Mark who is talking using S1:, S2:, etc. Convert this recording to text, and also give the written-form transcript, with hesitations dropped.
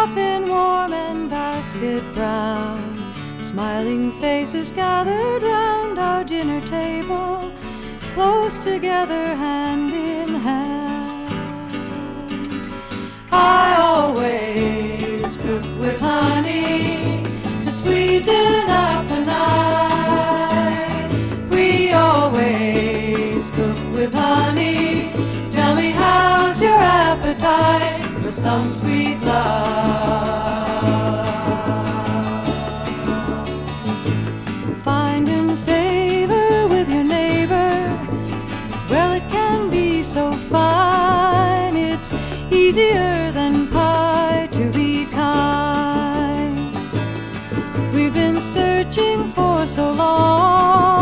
S1: coffin warm and basket brown, smiling faces gathered round our dinner table, close together, hand in hand. I always cook with honey to sweeten up the night. We always cook with honey. Tell me, how's your appetite for some sweet love? Finding favor with your neighbor, well, it can be so fine. It's easier than pie to be kind. We've been searching for so long